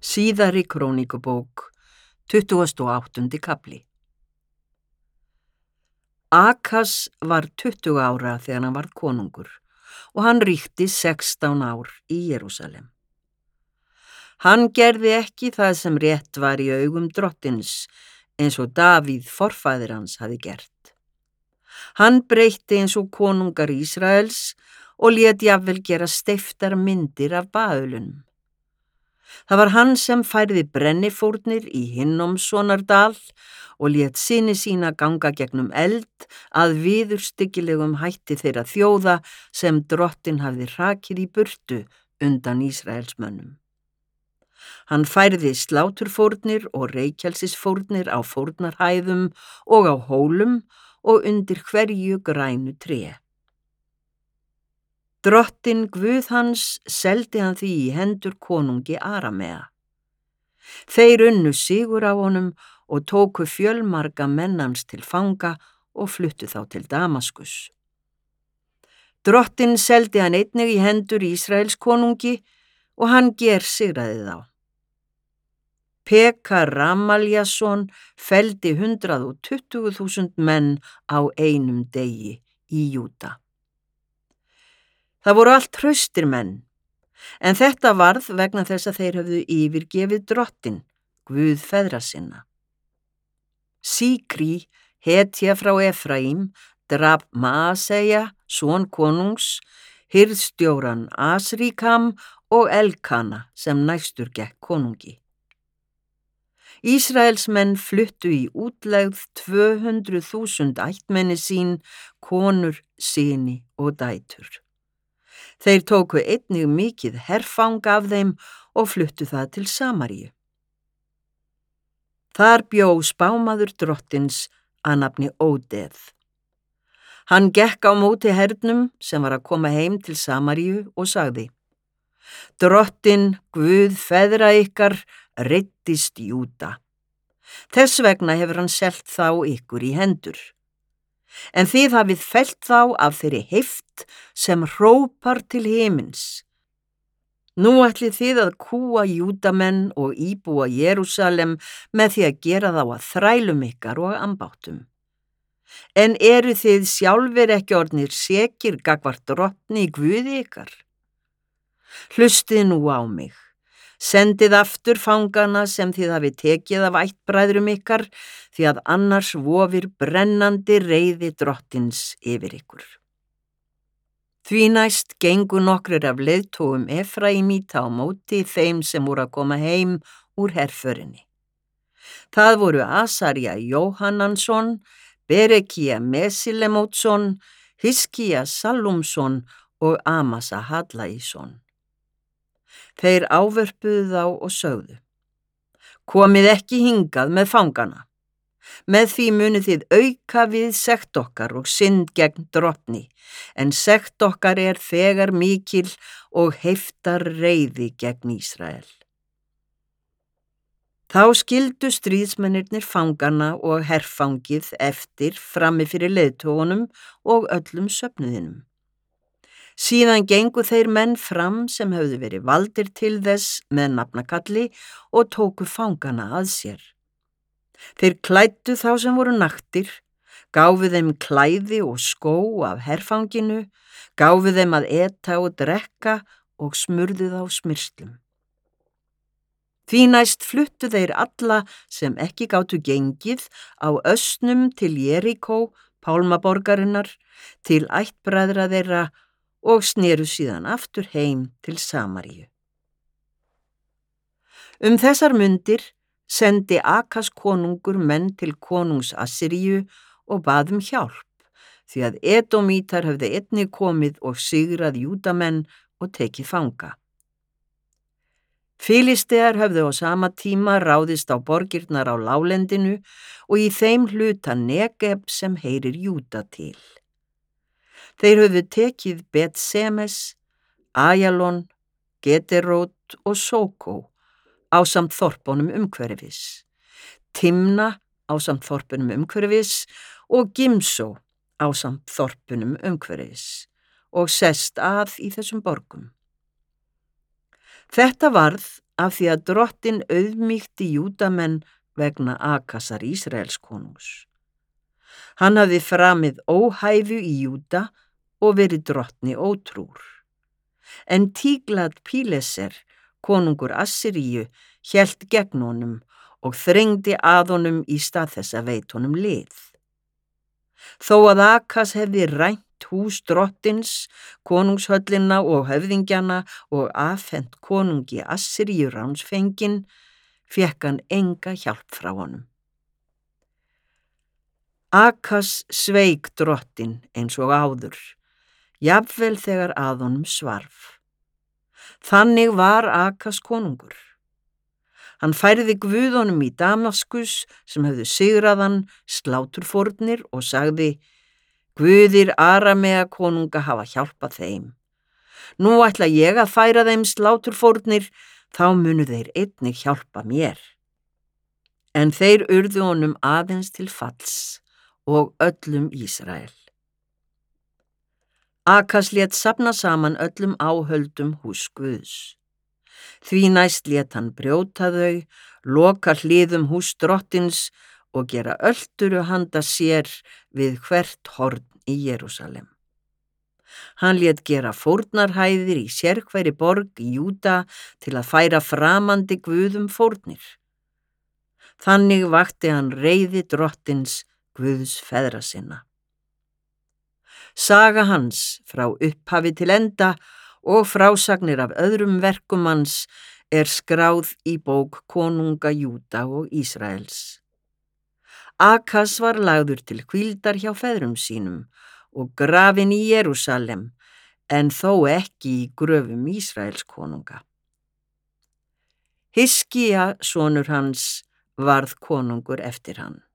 Síðari króníkubók, 28. kafli. Akas var 20 ára þegar hann varð konungur og hann ríkti 16 ár í Jerúsalem. Hann gerði ekki það sem rétt var í augum drottins, eins og Davíð forfaðir hans hafði gert. Hann breytti eins og konungar Ísraels og lét jafnvel gera steyptar myndir af Baölunum. Það var hann sem færði brennifórnir í Hinnomssonardal og lét syni sína ganga gegnum eld að viðurstyggilegum hætti þeirra þjóða sem drottinn hafði hrakið í burtu undan Ísraelsmönnum. Hann færði sláturfórnir og reykjelsisfórnir á fórnarhæðum og á hólum og undir hverju grænu tré. Drottinn Guð hans seldi hann því í hendur konungi Aramea. Þeir unnu sigur á honum og tóku fjölmarga menn hans til fanga og fluttu þá til Damaskus. Drottinn seldi hann einnig í hendur Ísraels konungi og hann gersigraði þá. Pekar Ramaljason felldi 120.000 menn á einum degi í Júda. Það voru allt hraustir menn, en þetta varð vegna þess að þeir höfðu yfirgefið drottinn, Guð feðra sinna. Síkrí, hetja frá Efraím, drap Maaseja, son konungs, hirðstjóran Asríkam og Elkana sem næstur gekk konungi. Ísraelsmenn fluttu í útlegð 200.000 ættmenni sín, konur, syni og dætur. Þeir tóku einnig mikið herfang af þeim og fluttu það til Samaríu. Þar bjó spámaður drottins að nafni Ódeð. Hann gekk á móti hernum sem var að koma heim til Samaríu og sagði: Drottinn, Guð feðra ykkar, reiddist Júda. Þess vegna hefur hann selt þá ykkur í hendur. En þið hafið fellt þá af þeirri heift sem hrópar til himins. Nú ætlið þið að kúga Júdamenn og íbúa Jerúsalem með því að gera þá að þrælum ykkar og ambáttum. En eru þið sjálfir ekki orðnir sekir gagnvart drottni Guði ykkar? Hlustið nú á mig. Sendið aftur fangana sem þið hafið tekið af ættbræðrum ykkar, því að annars vofir brennandi reiði drottins yfir ykkur. Því næst gengu nokkrir af leiðtogum Efraímíta á móti þeim sem voru að koma heim úr herförinni. Það voru Asarja Jóhannansson, Berekía Mesilemótsson, Hiskía Sallúmsson og Amasa Hadlaísson. Þeir ávörpuðu þá og sögðu: Komið ekki hingað með fangana. Með því munið þið auka við sekt okkar og synd gegn drottni, en sekt okkar er þegar mikil og heiftar reiði gegn Ísrael. Þá skildu stríðsmennirnir fangana og herfangið eftir frammi fyrir leiðtogunum og öllum söfnuðinum. Síðan gengu þeir menn fram sem höfðu verið valdir til þess með nafnakalli og tóku fangana að sér. Þeir klæddu þá sem voru naktir, gáfu þeim klæði og skó af herfanginu, gáfu þeim að eta og drekka og smurðu þá smyrslum. Því næst fluttu þeir alla sem ekki gátu gengið á ösnum til Jeríkó, pálmaborgarinnar, til ættbræðra þeirra og sneru síðan aftur heim til Samaríu. Þessar mundir sendi Akas konungur menn til konungs Assiríu og bað hjálp, því að Edómítar höfðu einnig komið og sigrað Júdamenn og tekið fanga. Filistear höfðu á sama tíma ráðist á borgirnar á láglendinu og í þeim hluta Negeb sem heyrir Júda til. Þeir höfðu tekið Bet-Semes, Ajalon, Gederót og Sókó ásamt þorpunum umhverfis, Timna ásamt þorpunum umhverfis og Gimsó ásamt þorpunum umhverfis og sest að í þessum borgum. Þetta varð af því að drottinn auðmýkti Júdamenn vegna Akasar Ísraelskonungs. Hann hafði framið óhæfu í Júda og verið drottni ótrúr. En Tíglat-Píleser, konungur Assiríu, hélt gegn honum og þrengdi að honum í stað þess að veit honum lið. Þó að Akas hefði rænt hús drottins, konungshöllina og höfðingjana og afhent konungi Assiríu ránsfenginn, fékk hann enga hjálp frá honum. Akas sveik drottinn eins og áður, jafnvel þegar að honum svarf. Þannig var Akas konungur. Hann færði guðunum í Damaskus sem höfðu sigrað hann sláturfórnir og sagði: Guðir Aramea konunga hafa hjálpað þeim. Nú ætla ég að færa þeim sláturfórnir, þá munu þeir einnig hjálpa mér. En þeir urðu honum aðeins til falls og öllum Ísrael. Akas lét safna saman öllum áhöldum hús Guðs. Því næst lét hann brjóta þau, loka hliðum hús drottins og gera ölturu handa sér við hvert horn í Jerúsalem. Hann lét gera fórnarhæðir í sérhverri borg í Júda til að færa framandi guðum fórnir. Þannig vakti hann reiði drottins Guðs feðra sinna. Saga hans frá upphafi til enda og frásagnir af öðrum verkum hans er skráð í bók konunga Júda og Ísraels. Akas var lagður til hvíldar hjá feðrum sínum og grafinn í Jerúsalem, en þó ekki í gröfum Ísraels konunga. Hiskía, sonur hans, varð konungur eftir hann.